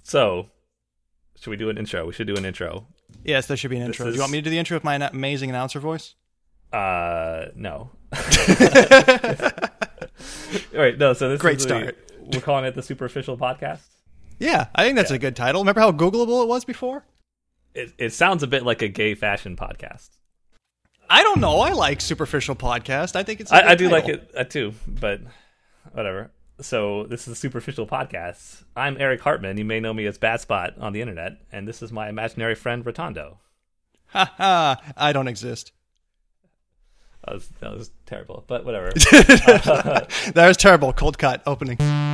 So, should we do an intro? We should do an intro. Yes, there should be an intro. Do you want me to do the intro with my amazing announcer voice? No. All right, no. So this Great is start. We're calling it the Superficial Podcast. Yeah, I think that's a good title. Remember how Googleable it was before? It sounds a bit like a gay fashion podcast. I don't know. I like Superficial Podcast. I think it's. I do like it too, but whatever. So this is the Superficial Podcast. I'm Eric Hartman. You may know me as Bad Spot on the internet, and this is my imaginary friend Rotondo. Ha ha! I don't exist. That was terrible, but whatever. That was terrible. Cold cut opening.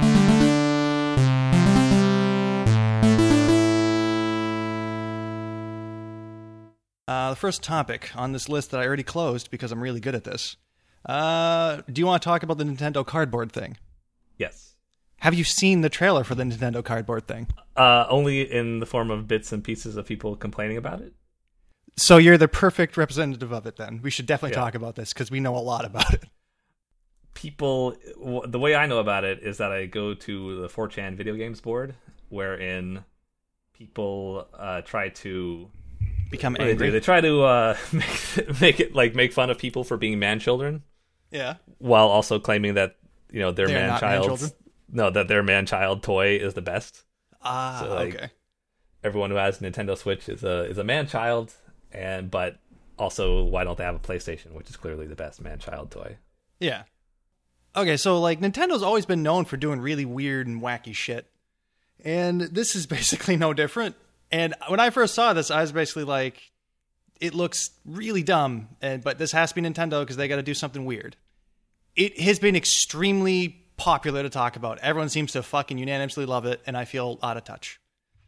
The first topic on this list that I already closed because I'm really good at this. Do you want to talk about the Nintendo Cardboard thing? Yes. Have you seen the trailer for the Nintendo Cardboard thing? Only in the form of bits and pieces of people complaining about it. So you're the perfect representative of it then. We should definitely talk about this because we know a lot about it. People, the way I know about it is that I go to the 4chan video games board, wherein people try to become angry. They try to make fun of people for being man children. Yeah. While also claiming that their man child their man child toy is the best. Okay. Everyone who has a Nintendo Switch is a man child, but also why don't they have a PlayStation, which is clearly the best man child toy? Yeah. Okay, so Nintendo's always been known for doing really weird and wacky shit, and this is basically no different. And when I first saw this, I was basically like, it looks really dumb, but this has to be Nintendo because they got to do something weird. It has been extremely popular to talk about. Everyone seems to fucking unanimously love it, and I feel out of touch.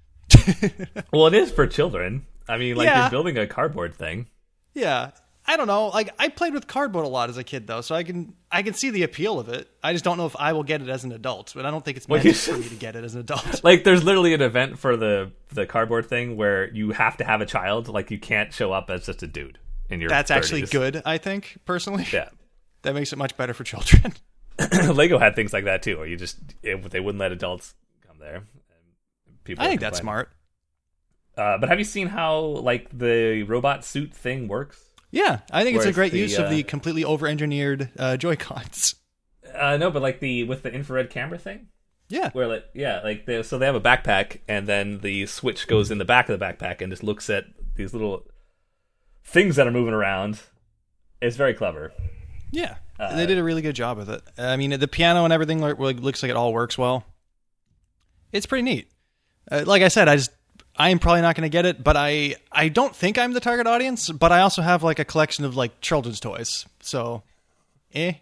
Well, it is for children. I mean, you're building a cardboard thing. Yeah. I don't know. I played with cardboard a lot as a kid, though, so I can see the appeal of it. I just don't know if I will get it as an adult, but I don't think it's meant for me to get it as an adult. There's literally an event for the cardboard thing where you have to have a child. You can't show up as just a dude in your That's 30s. Actually good, I think, personally. Yeah. That makes it much better for children. Lego had things like that, too, where they wouldn't let adults come there. I think that's smart. But have you seen how, the robot suit thing works? Yeah, I think it's a great use of the completely over-engineered Joy-Cons. No, but with the infrared camera thing? Yeah. Where, so they have a backpack, and then the Switch goes in the back of the backpack and just looks at these little things that are moving around. It's very clever. Yeah, they did a really good job with it. I mean, the piano and everything looks like it all works well. It's pretty neat. Like I said, I am probably not going to get it, but I don't think I'm the target audience, but I also have a collection of children's toys. So, What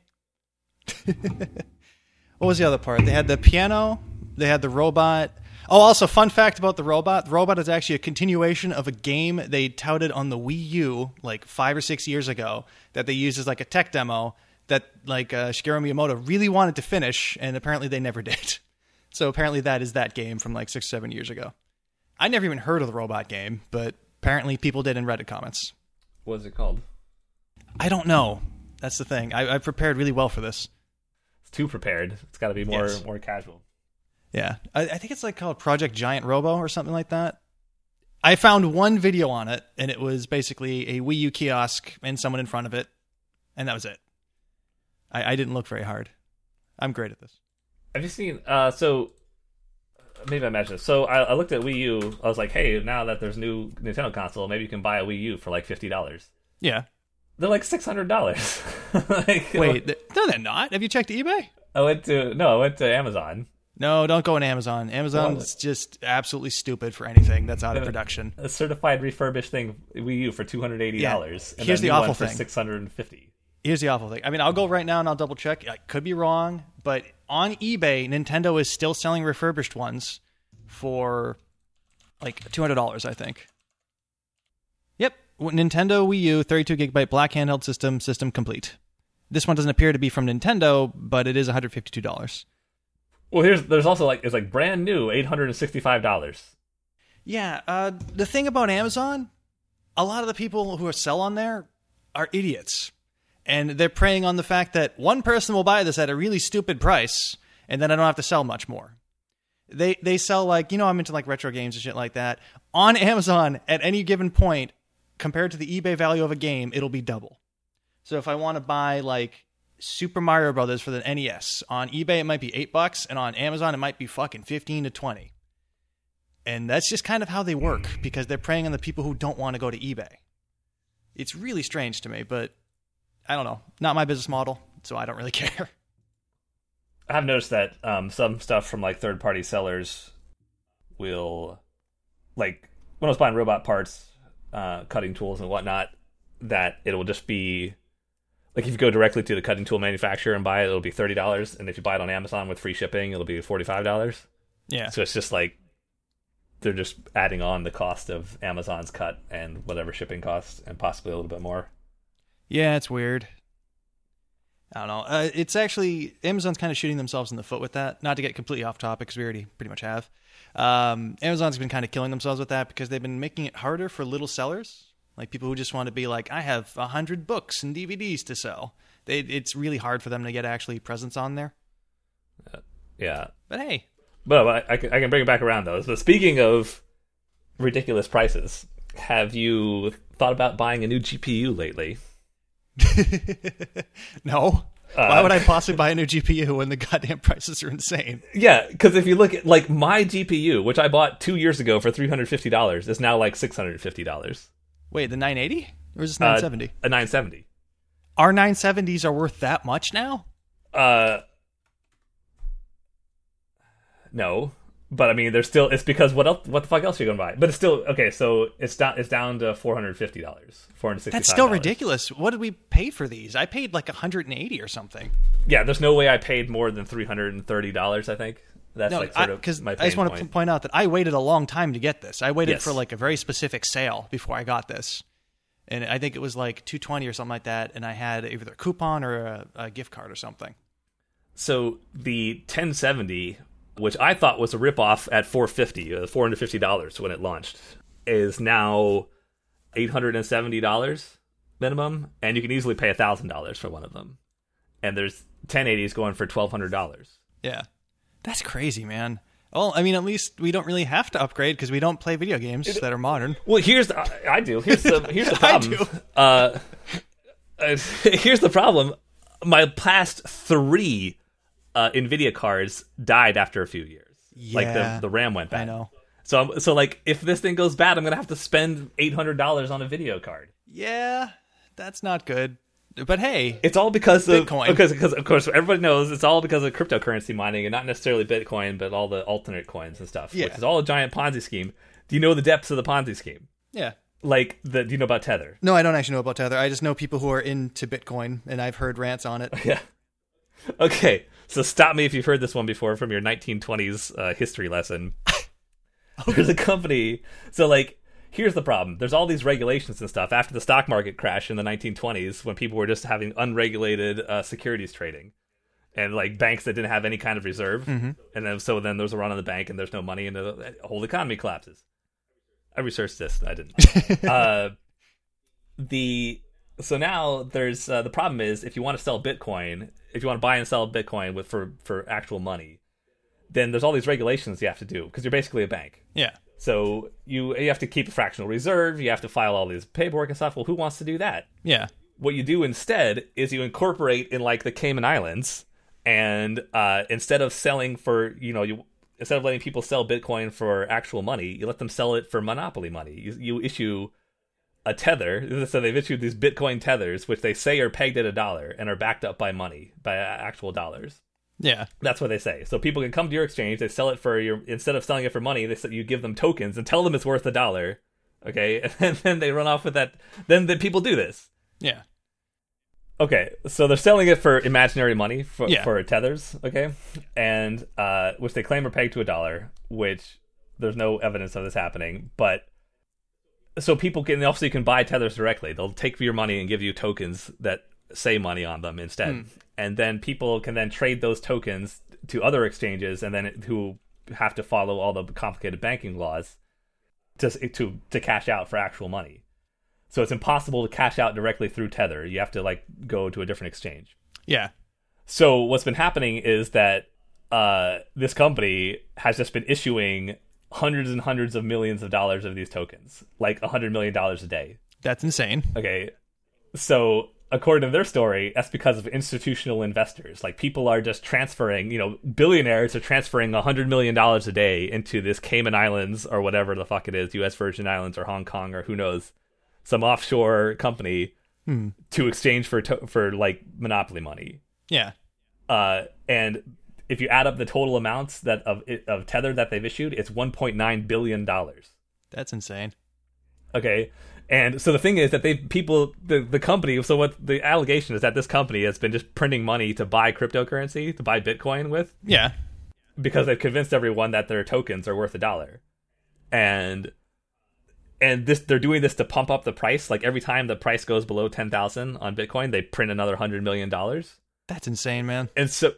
was the other part? They had the piano, they had the robot. Oh, also fun fact about the robot. The robot is actually a continuation of a game they touted on the Wii U 5 or 6 years ago that they used as a tech demo that Shigeru Miyamoto really wanted to finish, and apparently they never did. So apparently that is that game from 6 or 7 years ago. I never even heard of the robot game, but apparently people did in Reddit comments. What is it called? I don't know. That's the thing. I prepared really well for this. It's too prepared. It's got to be more casual. Yeah. I think it's called Project Giant Robo or something like that. I found one video on it, and it was basically a Wii U kiosk and someone in front of it, and that was it. I didn't look very hard. I'm great at this. Have you seen... Maybe I mentioned this. So I looked at Wii U. I was like, hey, now that there's a new Nintendo console, maybe you can buy a Wii U for $50. Yeah. They're $600. Wait, no, they're not. Have you checked eBay? I went to Amazon. No, don't go on Amazon. Amazon's just absolutely stupid for anything that's out of production. A certified refurbished thing Wii U for $280. Yeah. And here's the awful thing. For $650. Here's the awful thing. I mean, I'll go right now and I'll double check. I could be wrong, but on eBay, Nintendo is still selling refurbished ones for $200, I think. Yep. Nintendo Wii U 32GB black handheld system complete. This one doesn't appear to be from Nintendo, but it is $152. Well, there's also it's brand new $865. Yeah, the thing about Amazon, a lot of the people who sell on there are idiots. And they're preying on the fact that one person will buy this at a really stupid price, and then I don't have to sell much more. They sell like, I'm into like retro games and shit like that. On Amazon at any given point, compared to the eBay value of a game, it'll be double. So if I want to buy like Super Mario Brothers for the NES, on eBay it might be $8, and on Amazon it might be fucking 15 to 20. And that's just kind of how they work, because they're preying on the people who don't want to go to eBay. It's really strange to me, but I don't know. Not my business model, so I don't really care. I've noticed that some stuff from like third-party sellers will, like when I was buying robot parts, cutting tools and whatnot, that it will just be like if you go directly to the cutting tool manufacturer and buy it, it'll be $30, and if you buy it on Amazon with free shipping, it'll be $45. Yeah. So it's just like they're just adding on the cost of Amazon's cut and whatever shipping costs, and possibly a little bit more. Yeah, it's weird. I don't know. It's actually, Amazon's kind of shooting themselves in the foot with that. Not to get completely off topic, because we already pretty much have. Amazon's been kind of killing themselves with that, because they've been making it harder for little sellers, like people who just want to be like, I have 100 books and DVDs to sell. It's really hard for them to get actually presence on there. Yeah. But hey. But I can bring it back around, though. So speaking of ridiculous prices, have you thought about buying a new GPU lately? No. Why would I possibly buy a new GPU when the goddamn prices are insane? Yeah, because if you look at like my GPU, which I bought 2 years ago for $350, is now like $650. Wait, the 980? Or is this 970? A 970. Our 970s are worth that much now? No, but I mean, there's still. It's because what else? What the fuck else are you gonna buy? But it's still okay. So it's down. It's down to $450, $465. That's still ridiculous. What did we pay for these? I paid like $180 or something. Yeah, there's no way I paid more than $330. I think that's no, like sort of because my I just want to point out that I waited a long time to get this. I waited for like a very specific sale before I got this, and I think it was like $220 or something like that. And I had either a coupon or a gift card or something. So the 1070. Which I thought was a ripoff at $450 when it launched, is now $870 minimum, and you can easily pay $1,000 for one of them. And there's 1080s going for $1,200. Yeah, that's crazy, man. Well, I mean, at least we don't really have to upgrade because we don't play video games that are modern. Well, I do. Here's the problem. Here's the problem. My past 3 NVIDIA cards died after a few years. Yeah, like the RAM went bad. I know. So like if this thing goes bad, I'm gonna have to spend $800 on a video card. Yeah, that's not good. But hey, it's all because of Bitcoin. Because of course everybody knows it's all because of cryptocurrency mining, and not necessarily Bitcoin, but all the alternate coins and stuff. Yeah. Which is all a giant Ponzi scheme. Do you know the depths of the Ponzi scheme? Yeah. Like do you know about Tether? No, I don't actually know about Tether. I just know people who are into Bitcoin, and I've heard rants on it. Yeah. Okay. So stop me if you've heard this one before from your 1920s history lesson. There's a company. So, like, here's the problem. There's all these regulations and stuff after the stock market crash in the 1920s when people were just having unregulated securities trading. And, like, banks that didn't have any kind of reserve. Mm-hmm. And then there's a run on the bank and there's no money and the whole economy collapses. I researched this. I didn't. So now there's the problem is if you want to sell Bitcoin, if you want to buy and sell Bitcoin for actual money, then there's all these regulations you have to do because you're basically a bank. Yeah. So you have to keep a fractional reserve. You have to file all these paperwork and stuff. Well, who wants to do that? Yeah. What you do instead is you incorporate in like the Cayman Islands, and instead of selling for instead of letting people sell Bitcoin for actual money, you let them sell it for monopoly money. You issue a tether, so they've issued these Bitcoin tethers, which they say are pegged at $1 and are backed up by money, by actual dollars. Yeah, that's what they say. So people can come to your exchange, they sell it for instead of selling it for money, you give them tokens and tell them it's worth $1. Okay, and then they run off with that. Then the people do this. Yeah. Okay, so they're selling it for imaginary money for tethers. Okay, and which they claim are pegged to $1, which there's no evidence of this happening, but. So people you can buy tethers directly. They'll take your money and give you tokens that say money on them instead. And then people can then trade those tokens to other exchanges and then who have to follow all the complicated banking laws to cash out for actual money. So it's impossible to cash out directly through Tether. You have to like go to a different exchange. Yeah. So what's been happening is that this company has just been issuing hundreds and hundreds of millions of dollars of these tokens, like $100 million a day. That's insane. Okay, so according to their story, that's because of institutional investors. Like, people are just transferring, billionaires are transferring $100 million a day into this Cayman Islands or whatever the fuck it is, U.S. Virgin Islands or Hong Kong or who knows, some offshore company to exchange for like monopoly money. Yeah. And if you add up the total amounts of Tether that they've issued, it's $1.9 billion. That's insane. Okay. And so the thing is that the company, so what the allegation is that this company has been just printing money to buy cryptocurrency, to buy Bitcoin with. Yeah. Because they've convinced everyone that their tokens are worth $1. And they're doing this to pump up the price. Like, every time the price goes below 10,000 on Bitcoin, they print another $100 million. That's insane, man. And so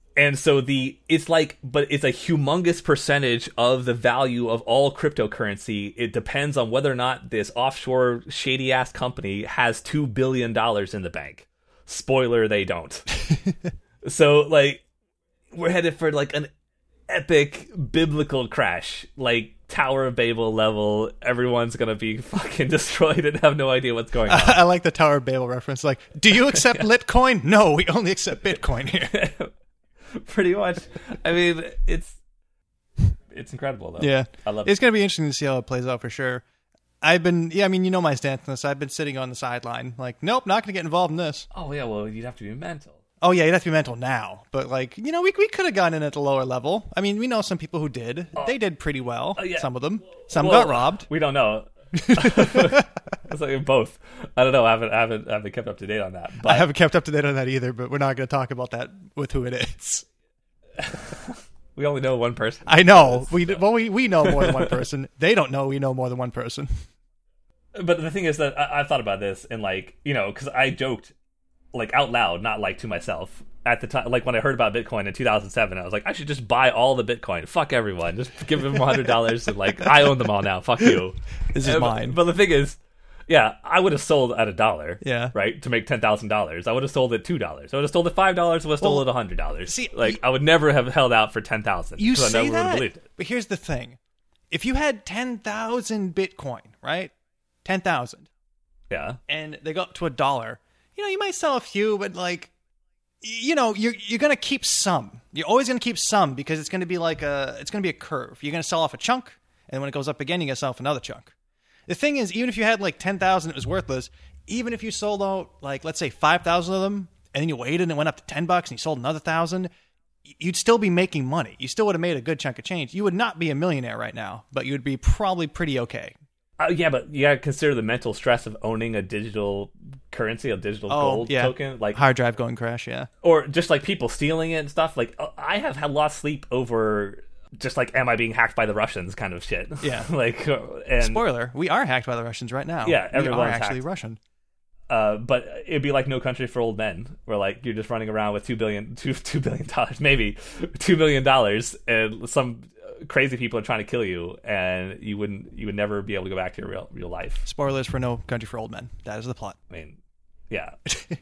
it's like, but it's a humongous percentage of the value of all cryptocurrency. It depends on whether or not this offshore shady ass company has $2 billion in the bank. Spoiler, they don't. So, like, we're headed for like an epic biblical crash, like Tower of Babel level. Everyone's gonna be fucking destroyed and have no idea what's going on. I like the Tower of Babel reference. Like, do you accept Litcoin? No, we only accept Bitcoin here. Pretty much. I mean, it's incredible though. Yeah, I love it. It's gonna be interesting to see how it plays out for sure. I mean, my stance on this. I've been sitting on the sideline, like, nope, not gonna get involved in this. Oh yeah, well, you'd have to be mental. Oh yeah, you'd have to be mental now. But like, we could have gone in at the lower level. I mean, we know some people who did. They did pretty well. Yeah. Some of them. Some got robbed. We don't know. It's like both. I don't know. I haven't kept up to date on that. But I haven't kept up to date on that either. But we're not going to talk about that with who it is. We only know one person. I know. We know more than one person. They don't know we know more than one person. But the thing is that I thought about this and, like, because I joked, like, out loud, not like to myself at the time. Like, when I heard about Bitcoin in 2007, I was like, I should just buy all the Bitcoin. Fuck everyone. Just give them $100 and, like, I own them all now. Fuck you. This is mine. But the thing is, yeah, I would have sold at $1. Yeah. Right? To make $10,000. I would have sold at $2. I would have sold at $5. I would have sold at $100. See, like, I would never have held out for 10,000. You say I never that, would have believed it. but here's the thing: if you had 10,000 Bitcoin, right? 10,000. Yeah. And they go up to $1. You might sell a few, but like, you're going to keep some. You're always going to keep some because it's going to be like it's going to be a curve. You're going to sell off a chunk, and when it goes up again, you're going to sell off another chunk. The thing is, even if you had like 10,000, it was worthless. Even if you sold out, like, let's say 5,000 of them, and then you waited and it went up to $10 and you sold another 1,000, you'd still be making money. You still would have made a good chunk of change. You would not be a millionaire right now, but you would be probably pretty okay. Yeah, but you gotta consider the mental stress of owning a digital currency, a digital gold token, like hard drive going crash, yeah, or just like people stealing it and stuff. Like, I have had lost sleep over just like, am I being hacked by the Russians kind of shit. Yeah, like, and spoiler, we are hacked by the Russians right now. Yeah, everyone's we are actually hacked. Russian. But it'd be like No Country for Old Men, where like you're just running around with $2 billion, maybe $2 million, and some crazy people are trying to kill you, and you would never be able to go back to your real life. Spoilers for No Country for Old Men. That is the plot. I mean, yeah.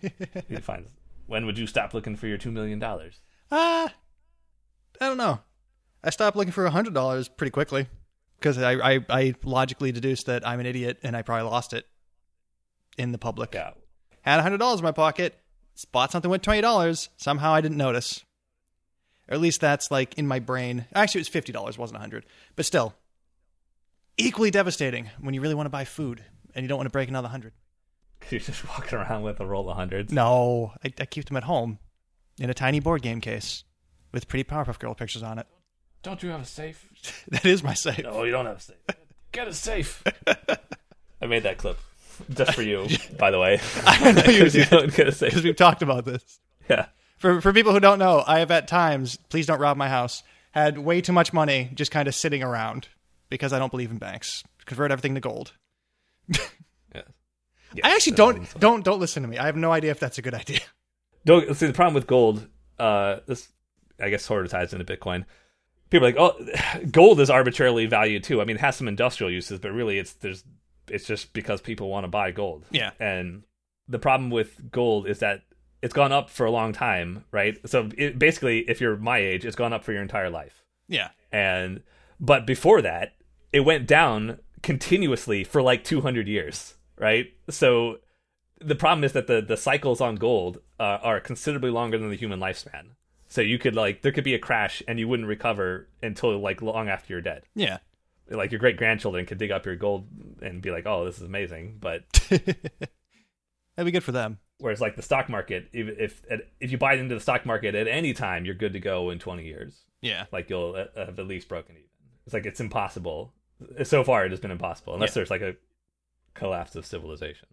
When would you stop looking for your $2 million? I don't know. I stopped looking for $100 pretty quickly because I logically deduced that I'm an idiot and I probably lost it in the public. Yeah. Had $100 in my pocket, bought something with $20. Somehow I didn't notice. Or at least that's like in my brain. Actually, it was $50, wasn't $100. But still, equally devastating when you really want to buy food and you don't want to break another $100. You're just walking around with a roll of hundreds. No, I keep them at home in a tiny board game case with pretty Powerpuff Girl pictures on it. Don't you have a safe? That is my safe. No, you don't have a safe. Get a safe. I made that clip just for you, by the way. I know you did. Don't get a safe. Because we've talked about this. Yeah. For people who don't know, I have at times, please don't rob my house, had way too much money just kind of sitting around because I don't believe in banks. Convert everything to gold. Yeah. I actually don't listen to me. I have no idea if that's a good idea. Don't see the problem with gold. This, I guess, sort of ties into Bitcoin. People are like, oh, gold is arbitrarily valued too. I mean, it has some industrial uses, but really, it's just because people want to buy gold. Yeah. And the problem with gold is that it's gone up for a long time, right? So basically, if you're my age, it's gone up for your entire life. Yeah. But before that, it went down continuously for like 200 years, right? So the problem is that the cycles on gold are considerably longer than the human lifespan. So you could there could be a crash and you wouldn't recover until like long after you're dead. Yeah. Like your great grandchildren could dig up your gold and be like, "Oh, this is amazing," but that'd be good for them. Whereas like the stock market, if you buy into the stock market at any time, you're good to go in 20 years. Yeah. Like you'll have at least broken even. It's like it's impossible. So far, it has been impossible unless there's like a collapse of civilization.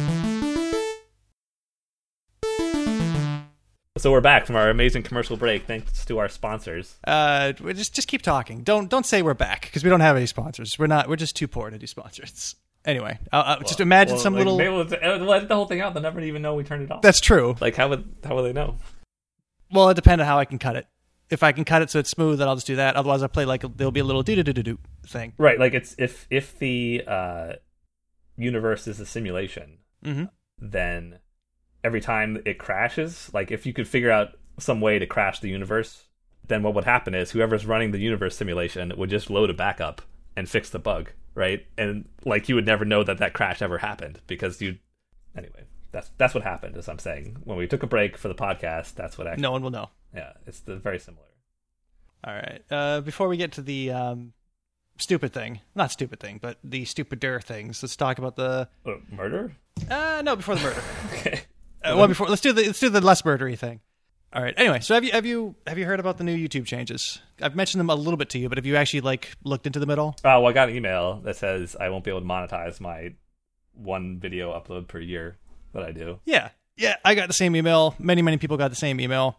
So we're back from our amazing commercial break, thanks to our sponsors. Just keep talking. Don't say we're back because we don't have any sponsors. We're just too poor to do sponsors. Anyway, just imagine some little. Maybe we'll edit the whole thing out. They'll never even know we turned it off. That's true. Like how would they know? Well, it depends on how I can cut it. If I can cut it so it's smooth, then I'll just do that. Otherwise, I'll play there'll be a little do thing. Right, like it's if the universe is a simulation, then every time it crashes, like if you could figure out some way to crash the universe, then what would happen is whoever's running the universe simulation would just load a backup and fix the bug, right? And like you would never know that crash ever happened because anyway, that's what happened, as I'm saying. When we took a break for the podcast, that's what actually... No one will know. Yeah, it's very similar. All right. Before we get to the stupid thing, not stupid thing, but the stupider things, let's talk about the... Murder? No, before the murder. Okay. Before let's do the less murdery thing. All right. Anyway, so have you heard about the new YouTube changes? I've mentioned them a little bit to you, but have you actually looked into them at all? Well, I got an email that says I won't be able to monetize my one video upload per year that I do. Yeah, I got the same email. Many people got the same email,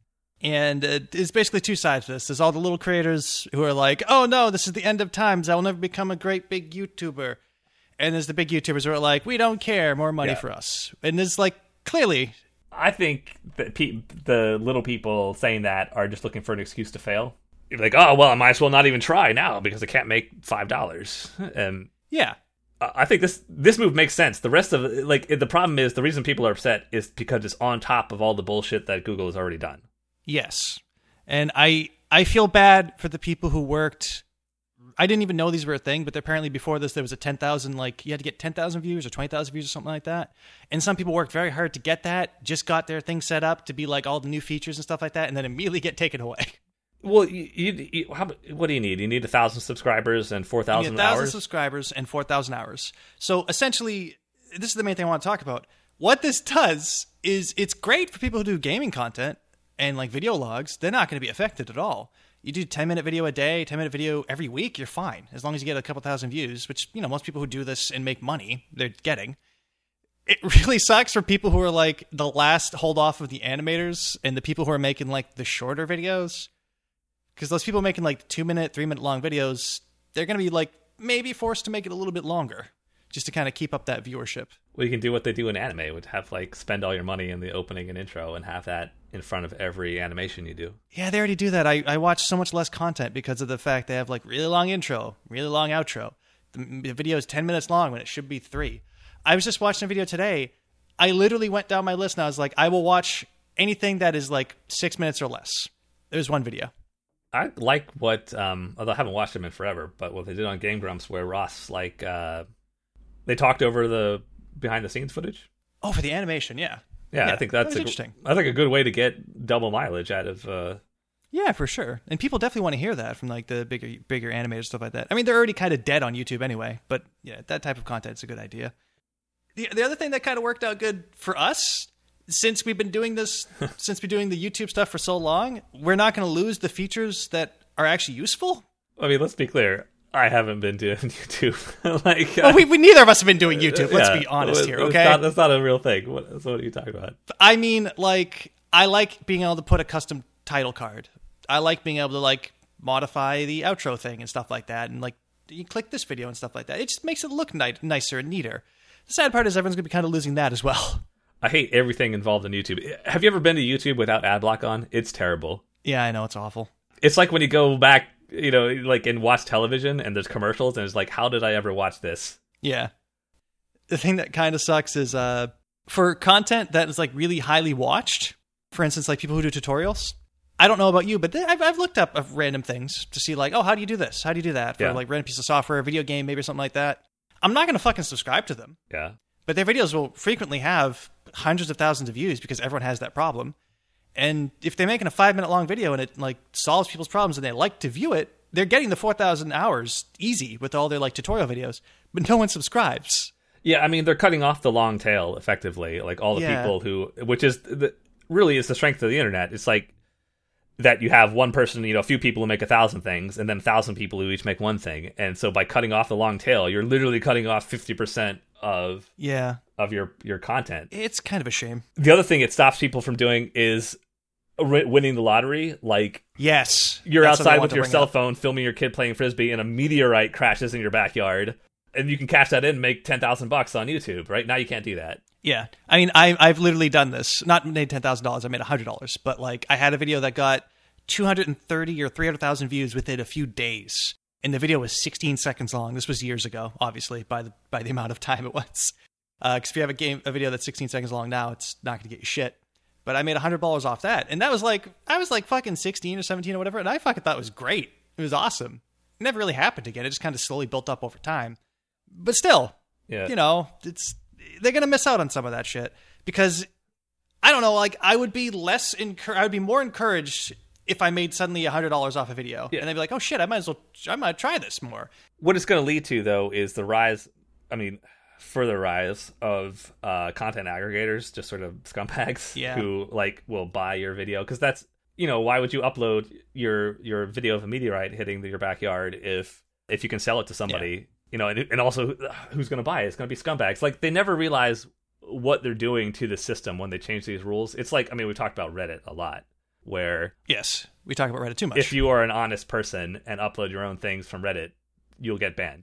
and it's basically two sides to this. There's all the little creators who are like, "Oh no, this is the end of times. I will never become a great big YouTuber," and there's the big YouTubers who are like, "We don't care, more money for us." And there's clearly. I think that the little people saying that are just looking for an excuse to fail. You're like, oh, well, I might as well not even try now because I can't make $5. And yeah, I think this move makes sense. The rest of the problem is the reason people are upset is because it's on top of all the bullshit that Google has already done. Yes, and I feel bad for the people who worked. I didn't even know these were a thing, but apparently before this, there was a 10,000, you had to get 10,000 views or 20,000 views or something like that. And some people worked very hard to get that, just got their thing set up to be all the new features and stuff like that, and then immediately get taken away. Well, what do you need? You need 1,000 subscribers and 4,000 hours? 1,000 subscribers and 4,000 hours. So essentially, this is the main thing I want to talk about. What this does is it's great for people who do gaming content and video logs. They're not going to be affected at all. You do 10-minute video a day, 10-minute video every week, you're fine. As long as you get a couple thousand views, which, most people who do this and make money, they're getting. It really sucks for people who are the last hold off of the animators and the people who are making the shorter videos. Because those people making 2-minute, 3-minute long videos, they're going to be maybe forced to make it a little bit longer just to kind of keep up that viewership. Well, you can do what they do in anime, would have spend all your money in the opening and intro and have that in front of every animation you do. Yeah, they already do that. I watch so much less content because of the fact they have really long intro, really long outro. The video is 10 minutes long when it should be 3. I was just watching a video today. I literally went down my list and I was like, I will watch anything that is 6 minutes or less. There's one video. I like what, although I haven't watched them in forever, but what they did on Game Grumps where Ross, they talked over the behind-the-scenes footage. Oh, for the animation, yeah. Yeah, I think that's interesting. I think a good way to get double mileage out of... Yeah, for sure. And people definitely want to hear that from the bigger animators, stuff like that. I mean, they're already kind of dead on YouTube anyway, but yeah, that type of content is a good idea. The other thing that kind of worked out good for us, since we've been doing this, since we've been doing the YouTube stuff for so long, we're not going to lose the features that are actually useful. I mean, let's be clear. I haven't been doing YouTube. We neither of us have been doing YouTube. Let's be honest here, okay? That's not a real thing. What are you talking about? I mean, I like being able to put a custom title card. I like being able to modify the outro thing and stuff like that, and you click this video and stuff like that. It just makes it look nicer and neater. The sad part is everyone's going to be kind of losing that as well. I hate everything involved in YouTube. Have you ever been to YouTube without ad block on? It's terrible. Yeah, I know, it's awful. It's like when you go back, and watch television and there's commercials and it's how did I ever watch this? Yeah. The thing that kind of sucks is For content that is like really highly watched, for instance, like people who do tutorials, I don't know about you, but I've looked up random things to see like, oh, how do you do this? How do you do that? For like random piece of software, a video game, maybe something like that. I'm not going to fucking subscribe to them. Yeah. But their videos will frequently have hundreds of thousands of views because everyone has that problem. And if they're making a 5-minute long video and it like solves people's problems and they like to view it, they're getting the 4,000 hours easy with all their like tutorial videos, but no one subscribes. Yeah, I mean, they're cutting off the long tail effectively, like all the people who, which is really is the strength of the internet. It's like that you have one person, a few people who make 1,000 things, and then 1,000 people who each make one thing. And so by cutting off the long tail, you're literally cutting off 50% of your content. It's kind of a shame. The other thing it stops people from doing is winning the lottery. Like, yes, you're outside with your cell phone filming your kid playing Frisbee, and a meteorite crashes in your backyard, and you can cash that in and make $10,000 on YouTube. Right now, you can't do that. Yeah, I mean, I've literally done this. Not made $10,000. I made $100, but like I had a video that got 230 or 300,000 views within a few days, and the video was 16 seconds long. This was years ago, obviously, by the amount of time it was. Because if you have a video that's 16 seconds long now, it's not going to get you shit. But I made $100 off that, and that was like I was like fucking 16 or 17 or whatever, and I fucking thought it was great. It was awesome. It never really happened again. It just kind of slowly built up over time. But still, they're gonna miss out on some of that shit because I don't know. Like I would be more encouraged if I made suddenly $100 off a video, and I'd be like, oh shit, I might try this more. What it's going to lead to though is further rise of content aggregators, just sort of scumbags who like will buy your video, because that's why would you upload your video of a meteorite hitting your backyard if you can sell it to somebody, and also who's going to buy it? It's going to be scumbags. Like they never realize what they're doing to the system when they change these rules. It's like, I mean, we talked about Reddit a lot, where yes, we talk about Reddit too much. If you are an honest person and upload your own things from Reddit, you'll get banned.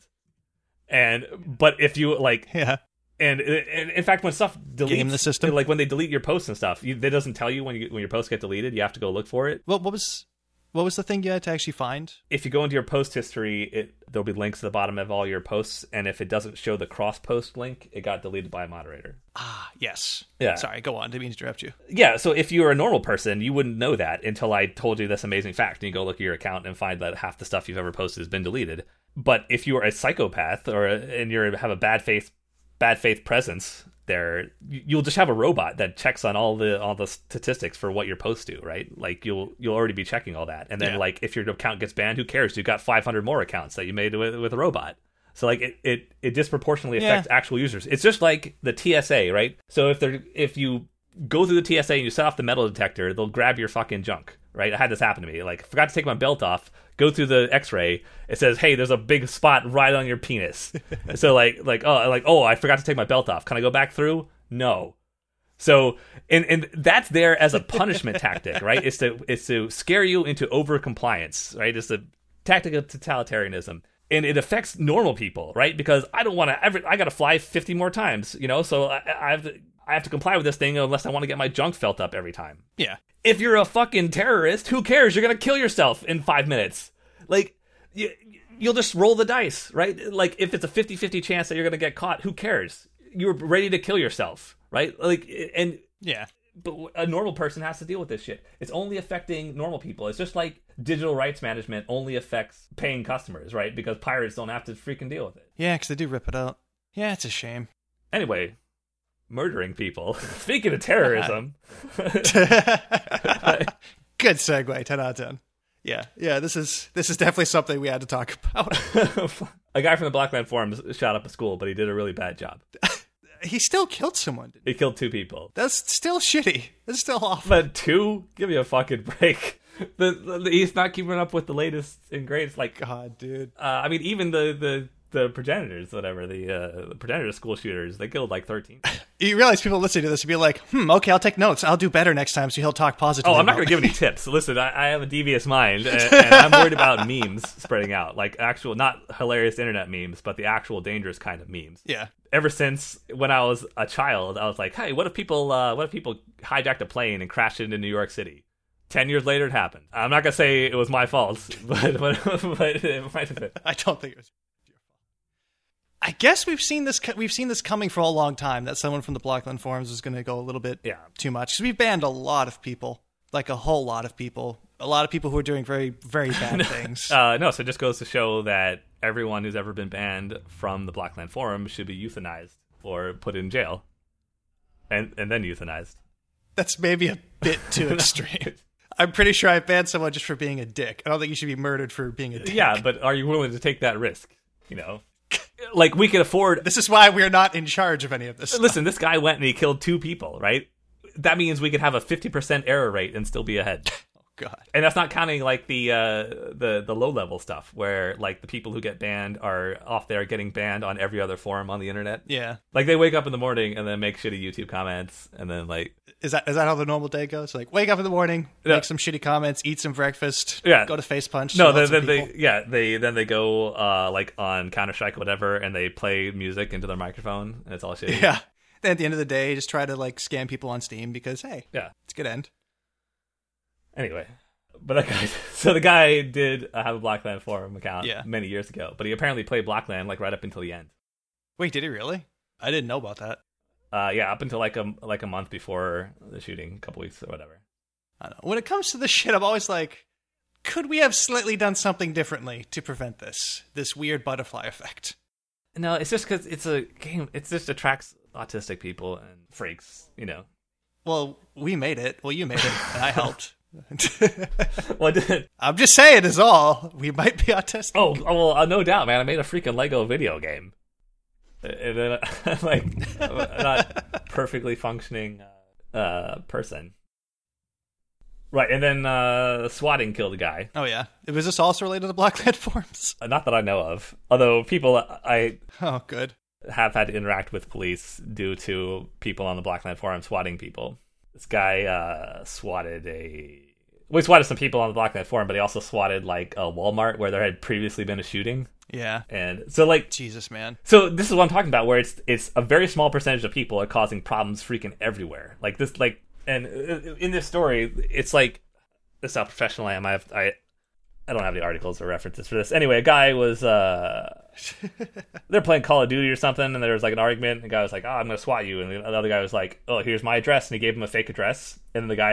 But if you like, and in fact, when stuff deletes, game the system, like when they delete your posts and stuff, it doesn't tell you when your posts get deleted. You have to go look for it. Well, what was the thing you had to actually find? If you go into your post history, there'll be links at the bottom of all your posts, and if it doesn't show the cross post link, it got deleted by a moderator. Ah, yes. Yeah. Sorry, go on. Didn't mean to interrupt you. Yeah. So if you were a normal person, you wouldn't know that until I told you this amazing fact, and you go look at your account and find that half the stuff you've ever posted has been deleted. But if you are a psychopath and you have a bad faith presence there, you'll just have a robot that checks on all the statistics for what your posts do, right? Like you'll already be checking all that, and then like if your account gets banned, who cares? You've got 500 more accounts that you made with a robot. So like it disproportionately affects actual users. It's just like the TSA, right? So if you go through the TSA and you set off the metal detector, they'll grab your fucking junk, right? I had this happen to me. Like, forgot to take my belt off, go through the X-ray. It says, "Hey, there's a big spot right on your penis." So oh, I forgot to take my belt off. Can I go back through? No. So and that's there as a punishment tactic, right? It's to scare you into over compliance, right? It's a tactic of totalitarianism. And it affects normal people, right? Because I don't want to I got to fly 50 more times, so I have to comply with this thing unless I want to get my junk felt up every time. Yeah. If you're a fucking terrorist, who cares? You're going to kill yourself in 5 minutes. Like, you'll just roll the dice, right? Like, if it's a 50-50 chance that you're going to get caught, who cares? You're ready to kill yourself, right? Like, and yeah. But a normal person has to deal with this shit. It's only affecting normal people. It's just like digital rights management only affects paying customers, right? Because pirates don't have to freaking deal with it. Yeah, because they do rip it out. Yeah, it's a shame. Anyway, murdering people. Speaking of terrorism. Good segue, 10 out of 10. Yeah, this is definitely something we had to talk about. A guy from the Blackland Forums shot up a school, but he did a really bad job. He still killed someone. He killed 2 people. That's still shitty. That's still awful. But 2? Give me a fucking break. He's not keeping up with the latest and greatest. Like, God, dude. I mean, even the progenitors, whatever, the progenitor school shooters, they killed like 13. You realize people listening to this would be like, okay, I'll take notes. I'll do better next time, so he'll talk positively. Oh, I'm not going to give any tips. Listen, I have a devious mind, and I'm worried about memes spreading out. Like actual, not hilarious internet memes, but the actual dangerous kind of memes. Yeah. Ever since when I was a child, I was like, hey, what if people hijacked a plane and crashed it into New York City? 10 years later, it happened. I'm not going to say it was my fault, but it might have been. I don't think it was. I guess we've seen this coming for a long time, that someone from the Blockland forums is going to go a little bit too much. Because we've banned a lot of people, like a whole lot of people. A lot of people who are doing very, very bad things. No, so it just goes to show that everyone who's ever been banned from the Blockland forum should be euthanized or put in jail. And then euthanized. That's maybe a bit too extreme. I'm pretty sure I banned someone just for being a dick. I don't think you should be murdered for being a dick. Yeah, but are you willing to take that risk? You know? Like, we can afford... This is why we're not in charge of any of this stuff. Listen, this guy went and he killed 2 people, right? That means we could have a 50% error rate and still be ahead. God. And that's not counting like the low level stuff where like the people who get banned are off there getting banned on every other forum on the internet. Yeah. Like they wake up in the morning and then make shitty YouTube comments and then like is that how the normal day goes? Like wake up in the morning, make some shitty comments, eat some breakfast, go to Face Punch. No, then they go like on Counter-Strike or whatever and they play music into their microphone and it's all shitty. Yeah. Then at the end of the day, just try to like scam people on Steam because hey, it's a good end. Anyway, but that guy, so the guy did have a Blockland forum account many years ago, but he apparently played Blockland like right up until the end. Wait, did he really? I didn't know about that. Yeah, up until like a month before the shooting, a couple weeks or whatever. I don't know. When it comes to this shit, I'm always like, could we have slightly done something differently to prevent this weird butterfly effect? No, it's just because it's a game. It just attracts autistic people and freaks, you know. Well, we made it. Well, you made it, and I helped. Well, I'm just saying is all. We might be autistic. Oh well, no doubt, man. I made a freaking Lego video game. And then, like, not perfectly functioning person. Right, and then swatting killed a guy. Oh, yeah. Was this also related to Blockland forums? Not that I know of. Although people Oh, good. have had to interact with police due to people on the Blockland forum swatting people. This guy swatted he swatted some people on the Blockland forum, but he also swatted like a Walmart where there had previously been a shooting. Yeah. And so like Jesus, man. So this is what I'm talking about, where it's a very small percentage of people are causing problems freaking everywhere. Like this, like, and in this story, it's like this is how professional I am. I don't have any articles or references for this. Anyway, a guy was they're playing Call of Duty or something, and there was like an argument. And the guy was like, "Oh, I'm gonna swat you," and the other guy was like, "Oh, here's my address," and he gave him a fake address. And the guy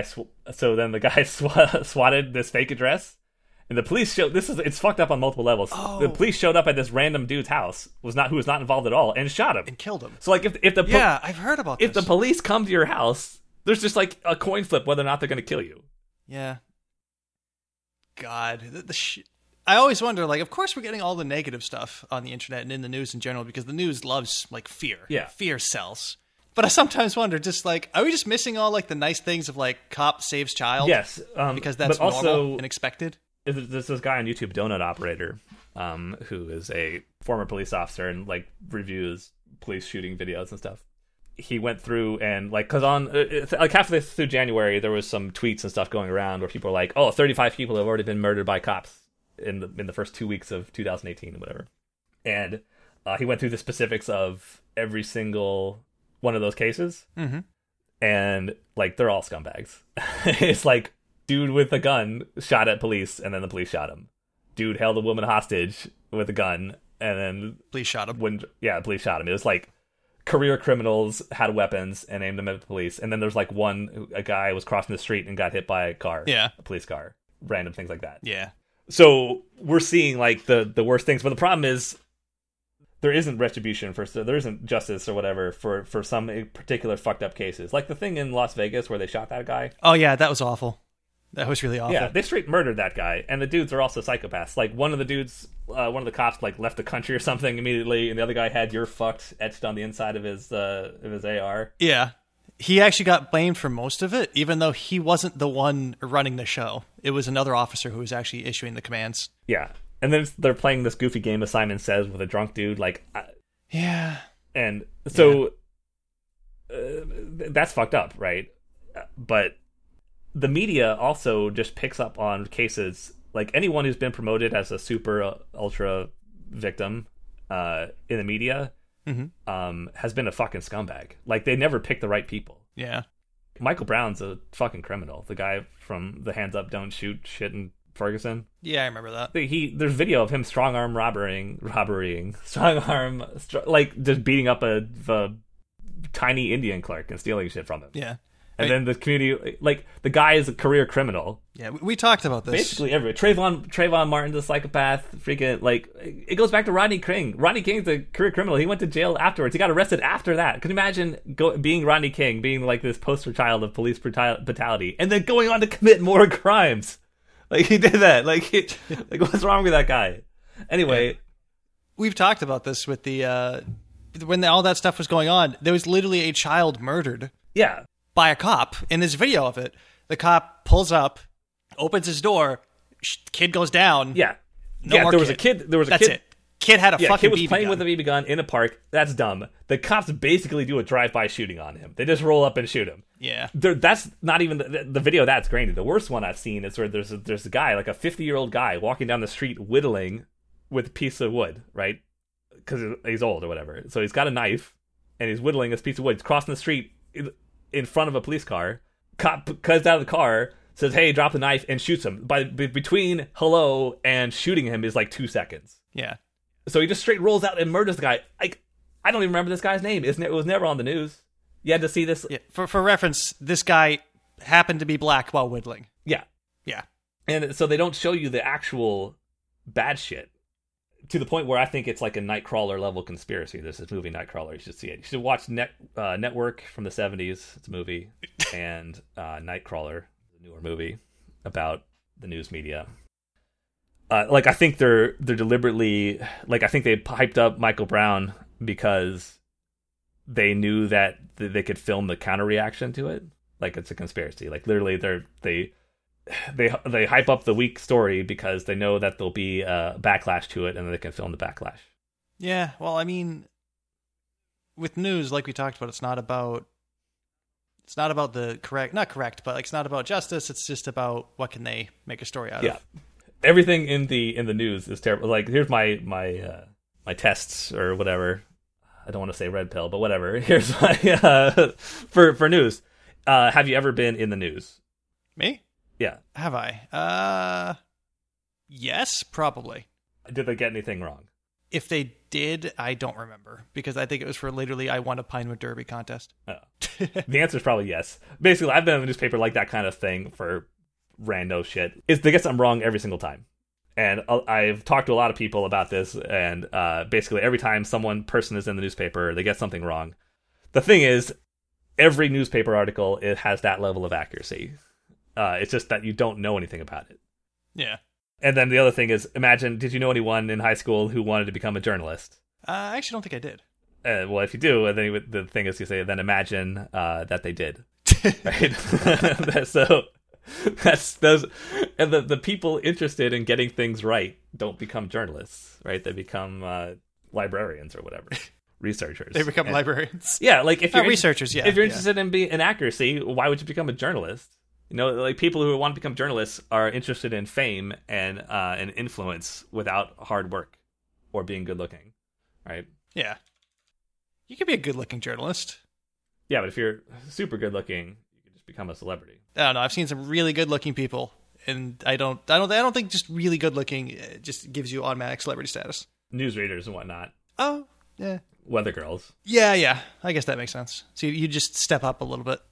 swatted this fake address. And the police showed it's fucked up on multiple levels. Oh. The police showed up at this random dude's house, who was not involved at all, and shot him and killed him. So like if the I've heard about this. If the police come to your house, there's just like a coin flip whether or not they're going to kill you. Yeah. God, I always wonder. Like, of course, we're getting all the negative stuff on the internet and in the news in general because the news loves like fear. Yeah, fear sells. But I sometimes wonder, just like, are we just missing all like the nice things of like cop saves child? Yes, because that's but also, normal and expected. There's this guy on YouTube, Donut Operator, who is a former police officer and like reviews police shooting videos and stuff. He went through and like, cause on like halfway through January, there was some tweets and stuff going around where people were like, "Oh, 35 people have already been murdered by cops in the first 2 weeks of 2018 or whatever." And he went through the specifics of every single one of those cases, and like they're all scumbags. It's like, dude with a gun shot at police, and then the police shot him. Dude held a woman hostage with a gun, and then police shot him. Police shot him. It was like career criminals had weapons and aimed them at the police. And then there's like a guy was crossing the street and got hit by a car, a police car, random things like that. Yeah. So we're seeing like the worst things, but the problem is there isn't retribution there isn't justice or whatever for some particular fucked up cases, like the thing in Las Vegas where they shot that guy. Oh yeah, that was awful. That was really awful. Yeah, they straight murdered that guy, and the dudes are also psychopaths. Like one of the cops like left the country or something immediately, and the other guy had "you're fucked" etched on the inside of his AR. Yeah, he actually got blamed for most of it, even though he wasn't the one running the show. It was another officer who was actually issuing the commands. Yeah, and then they're playing this goofy game of Simon Says with a drunk dude. Like, yeah, and so that's fucked up, right? But the media also just picks up on cases like anyone who's been promoted as a super ultra victim in the media has been a fucking scumbag. Like they never pick the right people. Yeah. Michael Brown's a fucking criminal. The guy from the Hands Up Don't Shoot shit in Ferguson. Yeah, I remember that. There's video of him like just beating up a tiny Indian clerk and stealing shit from him. Yeah. And then the community, like, the guy is a career criminal. Yeah, we talked about this. Basically everywhere. Trayvon Martin's a psychopath. Freaking, like, it goes back to Rodney King. Rodney King's a career criminal. He went to jail afterwards. He got arrested after that. Can you imagine being Rodney King, being, like, this poster child of police brutality, and then going on to commit more crimes? Like, he did that. Like, what's wrong with that guy? Anyway. Yeah. We've talked about this with when all that stuff was going on. There was literally a child murdered. Yeah. By a cop. In this video of it, the cop pulls up, opens his door, kid goes down. Yeah. There was a kid. That's it. Kid had a fucking kid was BB playing gun. with a BB gun in a park. That's dumb. The cops basically do a drive-by shooting on him. They just roll up and shoot him. Yeah. That's not even the video that's grainy. The worst one I've seen is where there's a guy, like a 50-year-old guy, walking down the street whittling with a piece of wood, right? Because he's old or whatever. So he's got a knife, and he's whittling this piece of wood. He's crossing the street in front of a police car. Cop comes out of the car, says, "Hey, drop the knife," and shoots him. Between hello and shooting him is like 2 seconds. Yeah. So he just straight rolls out and murders the guy. I don't even remember this guy's name. It was never on the news. You had to see this. Yeah. For reference, this guy happened to be black while whittling. Yeah. Yeah. And so they don't show you the actual bad shit. To the point where I think it's like a Nightcrawler level conspiracy. There's this movie Nightcrawler. You should see it. You should watch Network from the 70s. It's a movie. And Nightcrawler, a newer movie about the news media. I think they're deliberately, I think they hyped up Michael Brown because they knew that they could film the counter reaction to it. Like, it's a conspiracy. Like, literally they hype up the weak story because they know that there'll be a backlash to it, and then they can film the backlash. Yeah, well, I mean, with news, like we talked about, it's not about the not correct, but it's not about justice. It's just about what can they make a story out of. Everything in the news is terrible. Like, here's my tests or whatever. I don't want to say red pill, but whatever. Here's my for news. Have you ever been in the news? Me? Yeah. Have I? Yes, probably. Did they get anything wrong? If they did, I don't remember, because I think it was for literally I won a Pinewood Derby contest. Oh. The answer is probably yes. Basically, I've been in the newspaper like that kind of thing for rando shit. They get something wrong every single time. And I've talked to a lot of people about this, and basically every time person is in the newspaper, they get something wrong. The thing is, every newspaper article, it has that level of accuracy. It's just that you don't know anything about it. Yeah. And then the other thing is, did you know anyone in high school who wanted to become a journalist? I actually don't think I did. Well, if you do, then the thing is, you say, then imagine that they did. Right? So that's those, and the people interested in getting things right don't become journalists, right? They become librarians or whatever, researchers. They become librarians. Yeah, like if you're researchers. Yeah, if you're interested in accuracy, why would you become a journalist? You know, like people who want to become journalists are interested in fame and influence without hard work or being good looking, right? Yeah, you could be a good looking journalist. Yeah, but if you're super good looking, you can just become a celebrity. I don't know. I've seen some really good looking people, and I don't think just really good looking just gives you automatic celebrity status. Newsreaders and whatnot. Oh, yeah. Weather girls. Yeah. I guess that makes sense. So you just step up a little bit.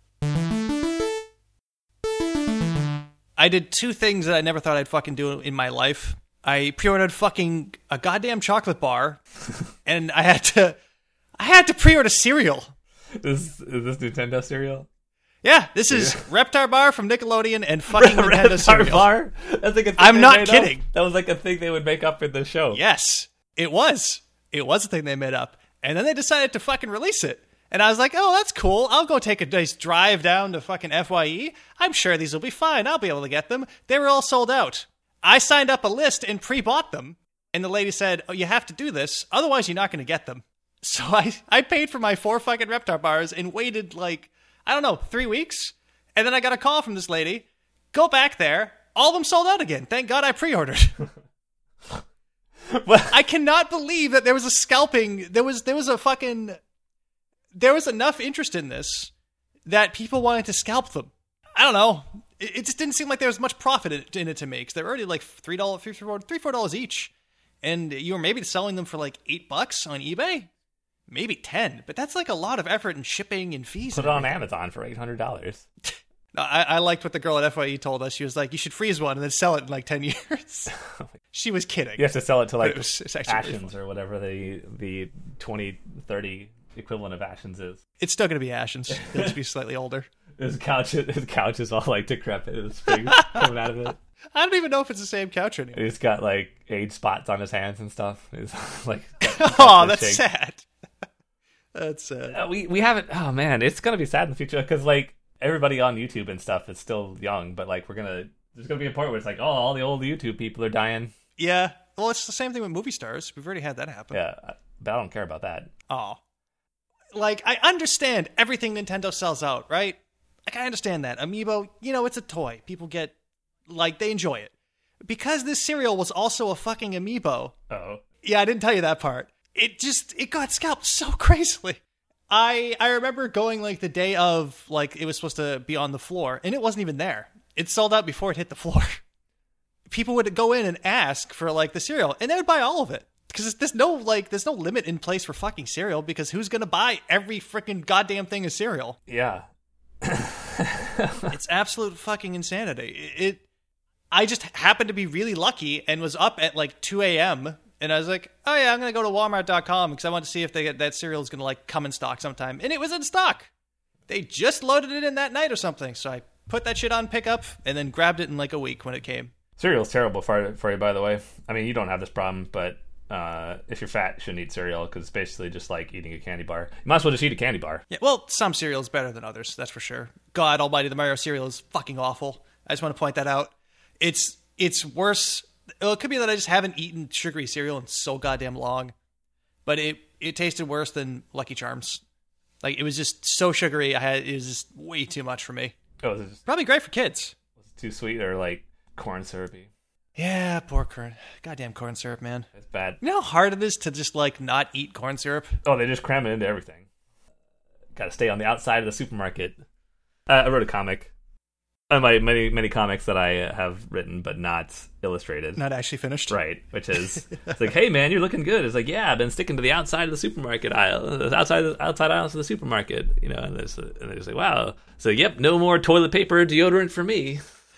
I did two things that I never thought I'd fucking do in my life. I pre-ordered fucking a goddamn chocolate bar, and I had to pre-order cereal. Is this Nintendo cereal? Yeah, this is Reptar Bar from Nickelodeon and fucking Nintendo cereal. Bar? That's like a thing I'm not kidding. Up. That was like a thing they would make up in the show. Yes, it was. It was a thing they made up, and then they decided to fucking release it. And I was like, oh, that's cool. I'll go take a nice drive down to fucking FYE. I'm sure these will be fine. I'll be able to get them. They were all sold out. I signed up a list and pre-bought them. And the lady said, oh, you have to do this. Otherwise, you're not going to get them. So I paid for my 4 fucking Reptar bars and waited 3 weeks. And then I got a call from this lady. Go back there. All of them sold out again. Thank God I pre-ordered. I cannot believe that there was a scalping. There was enough interest in this that people wanted to scalp them. I don't know. It just didn't seem like there was much profit in it to me, because they're already like $3, $4 each. And you were maybe selling them for like $8 on eBay? Maybe 10, but that's like a lot of effort in shipping and fees. Put it on Amazon for $800. I liked what the girl at FYE told us. She was like, you should freeze one and then sell it in like 10 years. She was kidding. You have to sell it to like it's Ashens or whatever the 2030 equivalent of Ashens is. It's still going to be Ashens. It'll just be slightly older. His couch is all like decrepit. His fingers coming out of it. I don't even know if it's the same couch anymore. He's got like age spots on his hands and stuff. He's like, oh, that's sad. That's sad. We haven't. Oh man, it's gonna be sad in the future because like everybody on YouTube and stuff is still young, but like there's gonna be a point where it's like, oh, all the old YouTube people are dying. Yeah. Well, it's the same thing with movie stars. We've already had that happen. Yeah, but I don't care about that. Oh. Like, I understand everything Nintendo sells out, right? Like, I understand that. Amiibo, it's a toy. People get, like, they enjoy it. Because this cereal was also a fucking Amiibo. Uh-oh. Yeah, I didn't tell you that part. It got scalped so crazily. I remember going, like, the day of, like, it was supposed to be on the floor, and it wasn't even there. It sold out before it hit the floor. People would go in and ask for, like, the cereal, and they would buy all of it. Because there's no limit in place for fucking cereal, because who's going to buy every freaking goddamn thing of cereal? Yeah. It's absolute fucking insanity. I just happened to be really lucky and was up at like 2 a.m. and I was like, oh yeah, I'm going to go to Walmart.com because I want to see if that cereal is going to like come in stock sometime. And it was in stock. They just loaded it in that night or something. So I put that shit on pickup and then grabbed it in like a week when it came. Cereal's terrible for you, by the way. I mean, you don't have this problem, but if you're fat, you shouldn't eat cereal because it's basically just like eating a candy bar. You might as well just eat a candy bar. Yeah, well, some cereal is better than others, that's for sure. God almighty, the Mario cereal is fucking awful. I just want to point that out. It's worse. Well, it could be that I just haven't eaten sugary cereal in so goddamn long, but it tasted worse than Lucky Charms. Like, it was just so sugary. It was just way too much for me. Oh, was it just, probably great for kids. Was it too sweet or like corn syrupy? Yeah, poor goddamn corn syrup, man. It's bad. You know how hard it is to just like not eat corn syrup? Oh, they just cram it into everything. Got to stay on the outside of the supermarket. I wrote a comic. My many comics that I have written but not illustrated. Not actually finished. Right, which is, it's like, hey man, you're looking good. It's like, yeah, I've been sticking to the outside of the supermarket aisle, the outside aisles of the supermarket, and they say, wow. So, yep, no more toilet paper deodorant for me.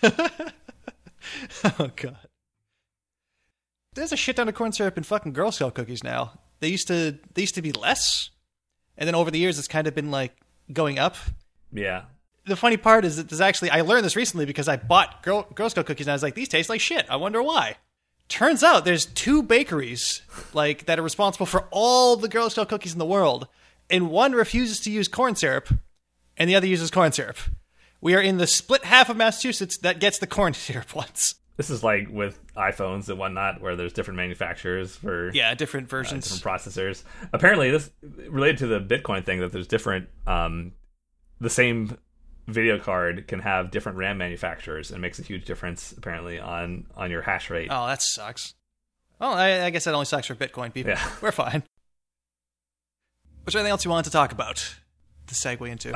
Oh god. There's a shit ton of corn syrup in fucking Girl Scout cookies now. They used to be less, and then over the years it's kind of been like going up. Yeah. The funny part is that there's actually, I learned this recently because I bought Girl Scout cookies and I was like, these taste like shit. I wonder why. Turns out there's 2 bakeries like that are responsible for all the Girl Scout cookies in the world, and one refuses to use corn syrup and the other uses corn syrup. We are in the split half of Massachusetts that gets the corn syrup ones. This is like with iPhones and whatnot, where there's different manufacturers for different versions, different processors. Apparently, this related to the Bitcoin thing, that there's different. The same video card can have different RAM manufacturers, and makes a huge difference apparently on your hash rate. Oh, that sucks. Well, I guess that only sucks for Bitcoin people. Yeah. We're fine. Was there anything else you wanted to talk about to segue into?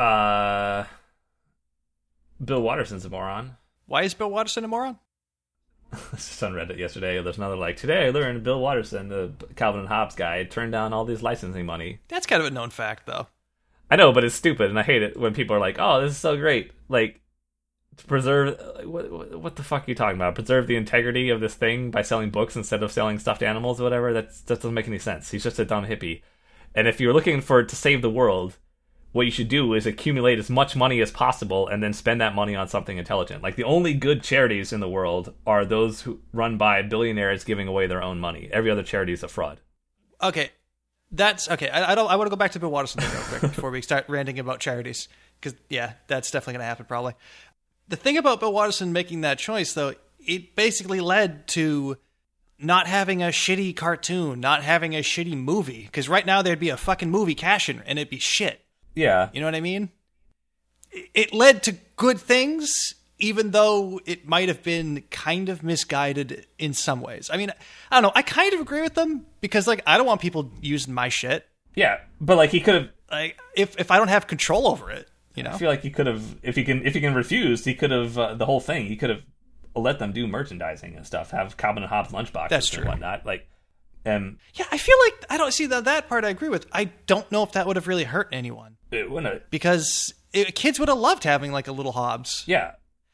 Bill Watterson's a moron. Why is Bill Watterson a moron? This is on Reddit yesterday. There's another like, today I learned Bill Watterson, the Calvin and Hobbes guy, turned down all this licensing money. That's kind of a known fact, though. I know, but it's stupid, and I hate it when people are like, oh, this is so great. Like, to preserve... What the fuck are you talking about? Preserve the integrity of this thing by selling books instead of selling stuffed animals or whatever? That doesn't make any sense. He's just a dumb hippie. And if you're looking to save the world, what you should do is accumulate as much money as possible and then spend that money on something intelligent. Like, the only good charities in the world are those who run by billionaires giving away their own money. Every other charity is a fraud. Okay. That's okay. I want to go back to Bill Watterson real quick before we start ranting about charities, because that's definitely going to happen probably. The thing about Bill Watterson making that choice, though, it basically led to not having a shitty cartoon, not having a shitty movie, because right now there'd be a fucking movie cash-in and it'd be shit. Yeah, you know what I mean. It led to good things, even though it might have been kind of misguided in some ways. I mean, I don't know. I kind of agree with them because, like, I don't want people using my shit. Yeah, but like he could have, like, if I don't have control over it, You know, I feel like he could have, if he can refuse, he could have the whole thing. He could have let them do merchandising and stuff, have Calvin and Hobbes lunchboxes That's true. and whatnot. Like, yeah, I feel like I don't see that part. I agree with. I don't know if that would have really hurt anyone. It wouldn't have, because kids would have loved having like a little Hobbes. Yeah,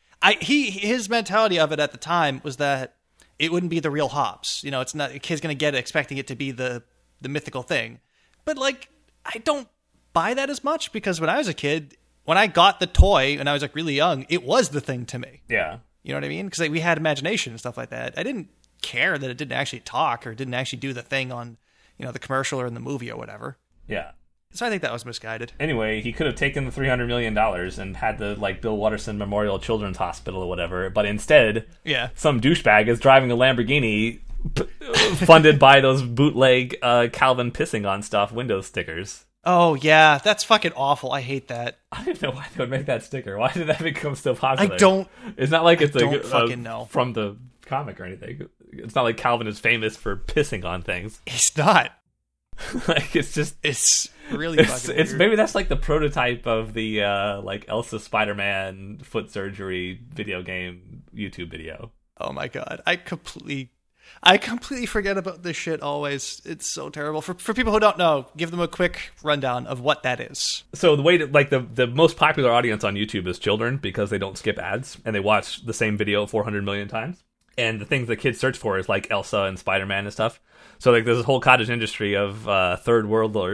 his mentality of it at the time was that it wouldn't be the real Hobbes. You know, it's not a kid's going to get it expecting it to be the mythical thing. But like, I don't buy that as much because when I was a kid, when I got the toy and I was like really young, it was the thing to me. Yeah. You know what I mean? Because like, we had imagination and stuff like that. I didn't care that it didn't actually talk or didn't actually do the thing on, you know, the commercial or in the movie or whatever. Yeah. So I think that was misguided. Anyway, he could have taken the $300 million and had the like Bill Watterson Memorial Children's Hospital or whatever, but instead, some douchebag is driving a Lamborghini funded by those bootleg Calvin pissing on stuff Windows stickers. Oh, yeah. That's fucking awful. I hate that. I don't know why they would make that sticker. Why did that become so popular? I don't... It's not like it's fucking know. From the comic or anything. It's not like Calvin is famous for pissing on things. He's not. Like, it's just... It's really fucking weird. Maybe that's like the prototype of the like Elsa Spider-Man foot surgery video game YouTube video. Oh my god. I completely forget about this shit always. It's so terrible. For people who don't know, give them a quick rundown of what that is. So the way to, like, the most popular audience on YouTube is children because they don't skip ads and they watch the same video 400 million times. And the things that kids search for is like Elsa and Spider-Man and stuff. So like there's this whole cottage industry of third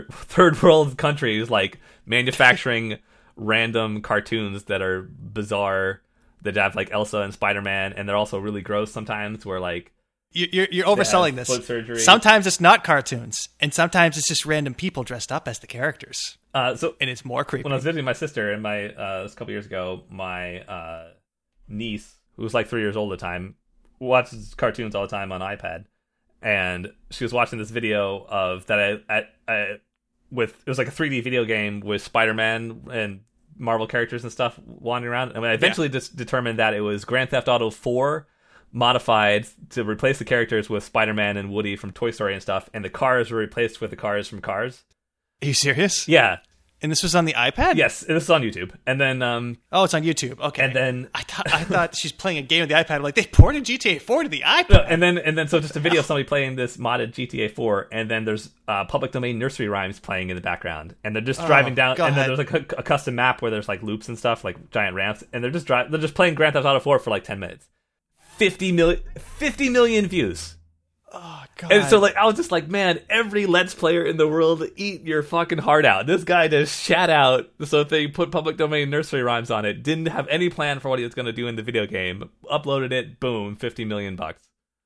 world countries like manufacturing random cartoons that are bizarre, that have like Elsa and Spider-Man, and they're also really gross sometimes, where like You're overselling this. Foot surgery. Sometimes it's not cartoons, and sometimes it's just random people dressed up as the characters. And it's more creepy. When I was visiting my sister, and this a couple years ago, my niece, who was like 3 years old at the time, watches cartoons all the time on iPad, and she was watching this video of that it was like a 3D video game with Spider-Man and Marvel characters and stuff wandering around, and I eventually just determined that it was Grand Theft Auto 4 modified to replace the characters with Spider-Man and Woody from Toy Story and stuff, and the cars were replaced with the cars from Cars. Are you serious? Yeah. And this was on the iPad? Yes, this is on YouTube. And then it's on YouTube. Okay. And then I thought she's playing a game on the iPad. I'm like, they ported GTA 4 to the iPad. And then so just a video of somebody playing this modded GTA 4, and then there's public domain nursery rhymes playing in the background, and they're just driving down, and then there's like a custom map where there's like loops and stuff, like giant ramps, and they're just playing Grand Theft Auto 4 for like 10 minutes. 50 million views. Oh god. And so like I was just like, man, every Let's Player in the world, eat your fucking heart out. This guy just shat out, so they put public domain nursery rhymes on it, didn't have any plan for what he was going to do in the video game, uploaded it, boom, 50 million bucks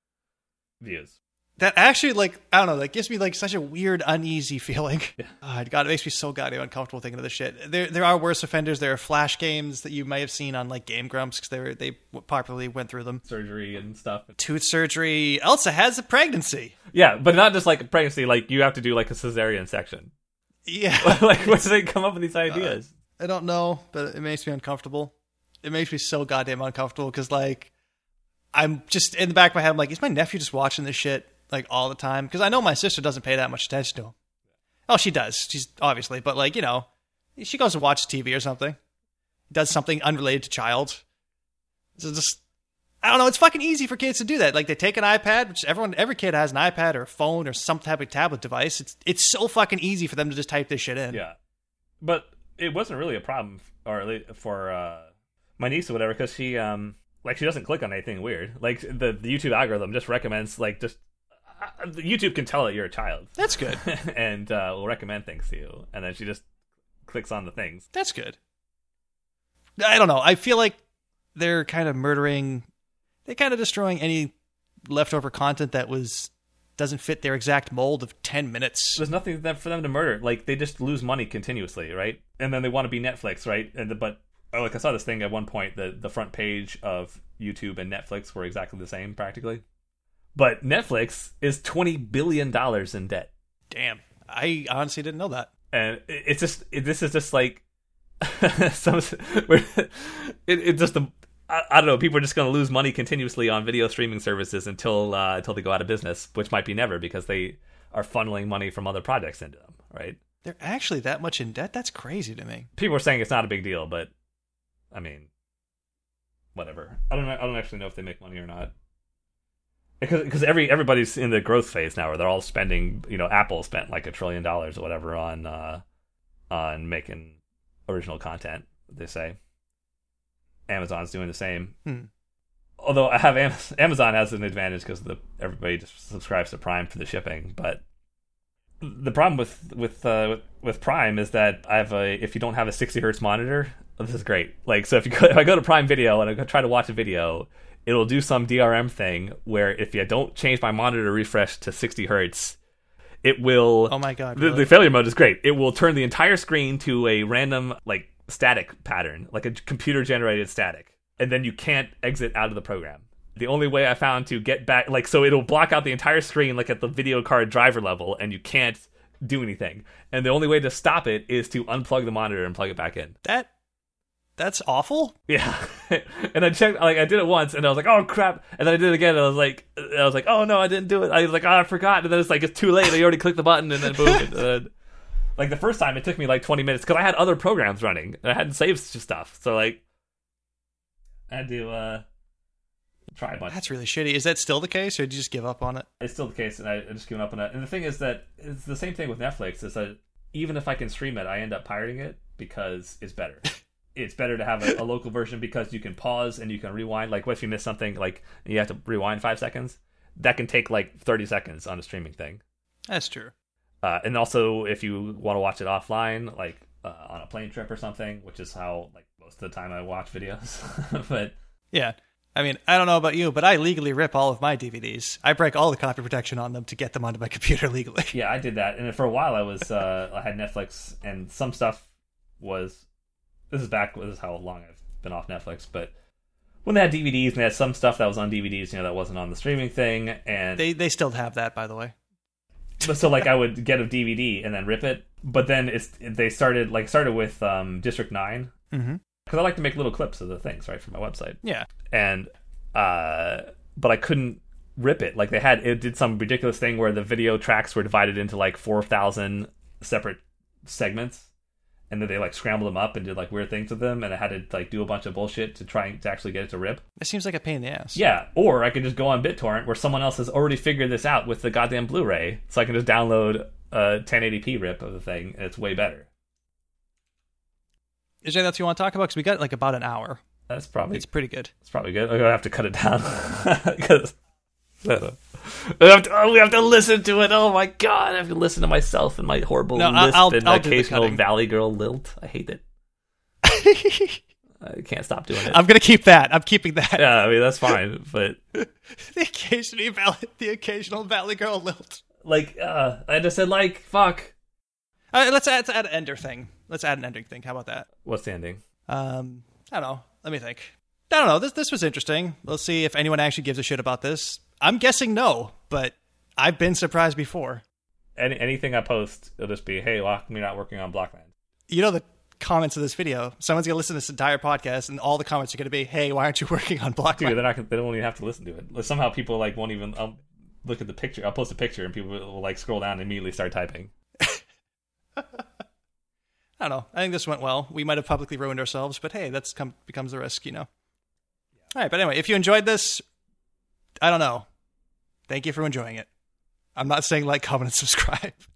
views. That actually, like, I don't know, that gives me like such a weird, uneasy feeling. Yeah. God, it makes me so goddamn uncomfortable thinking of this shit. There are worse offenders. There are Flash games that you might have seen on like Game Grumps because they popularly went through them. Surgery and stuff. Tooth surgery. Elsa has a pregnancy. Yeah, but not just like a pregnancy. Like you have to do like a cesarean section. Yeah. Like where do they come up with these ideas? I don't know, but it makes me uncomfortable. It makes me so goddamn uncomfortable because like I'm just in the back of my head. I'm like, is my nephew just watching this shit? Like all the time, because I know my sister doesn't pay that much attention to him. Oh, she does. She's obviously, but like, you know, she goes and watches TV or something, does something unrelated to child. So just, I don't know. It's fucking easy for kids to do that. Like they take an iPad, which every kid has an iPad or a phone or some type of tablet device. It's so fucking easy for them to just type this shit in. Yeah, but it wasn't really a problem for my niece or whatever, because she like she doesn't click on anything weird. Like the YouTube algorithm just recommends YouTube can tell that you're a child. That's good. And will recommend things to you. And then she just clicks on the things. That's good. I don't know. I feel like they're kind of destroying any leftover content that doesn't fit their exact mold of 10 minutes. There's nothing for them to murder. Like, they just lose money continuously, right? And then they want to be Netflix, right? Like I saw this thing at one point, the front page of YouTube and Netflix were exactly the same, practically. But Netflix is $20 billion in debt. Damn. I honestly didn't know that. And this is just like, I don't know, people are just going to lose money continuously on video streaming services until they go out of business, which might be never, because they are funneling money from other projects into them, right? They're actually that much in debt? That's crazy to me. People are saying it's not a big deal, but I mean, whatever. I don't actually know if they make money or not. Because everybody's in the growth phase now, where they're all spending. Apple spent like $1 trillion or whatever on making original content. They say Amazon's doing the same. Although I have Amazon has an advantage because everybody just subscribes to Prime for the shipping. But the problem with Prime is that if you don't have a 60 hertz monitor, this is great. Like, so if I go to Prime Video and I try to watch a video, it'll do some DRM thing where if you don't change my monitor refresh to 60 hertz, it will. Oh my god! Really? The failure mode is great. It will turn the entire screen to a random like static pattern, like a computer generated static. And then you can't exit out of the program. The only way I found to get back, like, so it'll block out the entire screen, like at the video card driver level, and you can't do anything. And the only way to stop it is to unplug the monitor and plug it back in. That's awful. Yeah. And I checked, like, I did it once, and I was like, oh crap. And then I did it again, and I was like, oh no, I didn't do it. I was like, oh, I forgot. And then it's like, it's too late. I already clicked the button, and then boom. Like, the first time, it took me like 20 minutes, because I had other programs running, and I hadn't saved stuff. So, like, I had to try a bunch. That's really shitty. Is that still the case, or did you just give up on it? It's still the case, and I just given up on it. And the thing is that it's the same thing with Netflix, is that even if I can stream it, I end up pirating it because it's better. It's better to have a local version because you can pause and you can rewind. Like, what if you miss something, like, you have to rewind 5 seconds? That can take, like, 30 seconds on a streaming thing. That's true. And also, if you want to watch it offline, like, on a plane trip or something, which is how, like, most of the time I watch videos. But yeah, I mean, I don't know about you, but I legally rip all of my DVDs. I break all the copy protection on them to get them onto my computer legally. Yeah, I did that, and for a while I had Netflix, and some stuff was. This is how long I've been off Netflix, but when they had DVDs and they had some stuff that was on DVDs, that wasn't on the streaming thing, and they still have that, by the way. But so, like, I would get a DVD and then rip it, but then they started with District 9. Mm-hmm. Because I like to make little clips of the things, right, for my website. Yeah. And, but I couldn't rip it. Like, it did some ridiculous thing where the video tracks were divided into, like, 4,000 separate segments. And then they, like, scrambled them up and did, like, weird things with them. And I had to, like, do a bunch of bullshit to try to actually get it to rip. It seems like a pain in the ass. Yeah. Or I could just go on BitTorrent where someone else has already figured this out with the goddamn Blu-ray. So I can just download a 1080p rip of the thing, and it's way better. Is there anything else you want to talk about? Because we got like about an hour. It's pretty good. It's probably good. I'm gonna have to cut it down because we have to listen to it. Oh my god, I have to listen to myself and my horrible lisp and occasional Valley Girl lilt. I hate it. I can't stop doing it. I'm gonna keep that. I'm keeping that. Yeah, I mean that's fine, but the occasional Valley Girl lilt. Like, I just said like fuck. Let's add an ender thing. Let's add an ending thing. How about that? What's the ending? I don't know. Let me think. I don't know. This was interesting. Let's see if anyone actually gives a shit about this. I'm guessing no, but I've been surprised before. Anything I post, it'll just be, hey, why am I not working on Blockland? The comments of this video, someone's going to listen to this entire podcast, and all the comments are going to be, hey, why aren't you working on Blockland? Dude, they don't even have to listen to it. Somehow people like won't even look at the picture. I'll post a picture, and people will like scroll down and immediately start typing. I don't know. I think this went well. We might have publicly ruined ourselves, but hey, that's becomes the risk, All right, but anyway, if you enjoyed this, I don't know. Thank you for enjoying it. I'm not saying like, comment, and subscribe.